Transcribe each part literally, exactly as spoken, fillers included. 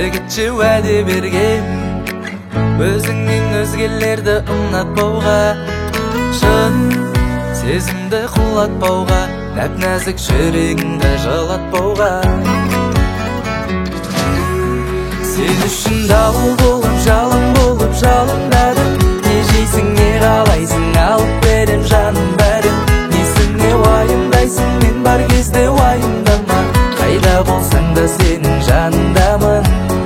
жігітше уәде берген, өзіңнен өзгелерді ұнатпауға, шын сезімді құлатпауға, нәп-нәзік жүрегіңді жылатпауға. Сен үшін дауыл болып, жалын болып жалындадым. Не жейсің, не қалайсың, алып берем жаным бәрін. Несіне уайымдайсың, мен бар кезде уайымдама. Қайда болсаң да сенің жаныңдамын.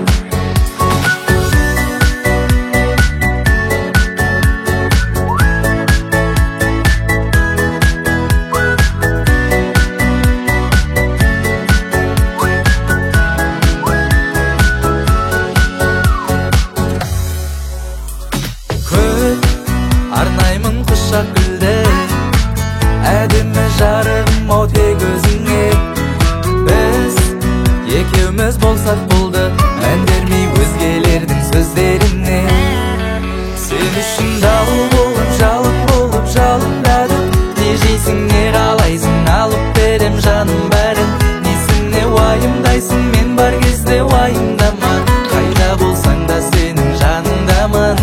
Арнаймын құшақ гүлді, әдемі жарығым о тек өзіңе. Біз екеуміз болсақ болды, мән бермей өзгелердің сөздеріне. Сен үшін дауыл болып, жалын болып жалындадым. Не жейсің, не қалайсың, алып берем жаным бәрін. Несіне уайымдайсың, мен бар кезде уайымдама. Қайда болсаң да сенің жаныңдамын.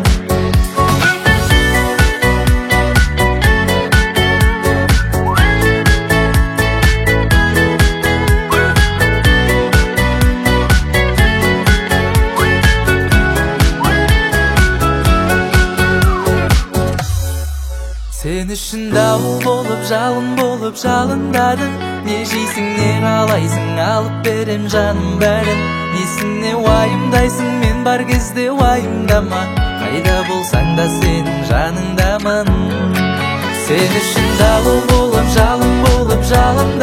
Сен үшін дауыл болып, жалын болып жалындадым. Не жейсің, не қалайсың, алып берем жаным бәрін. Несіне уайымдайсың, мен бар кезде уайымдама. Қайда болсаң да сенің жаныңдамын. Сен үшін дауыл болып, жалын болып жалындадым.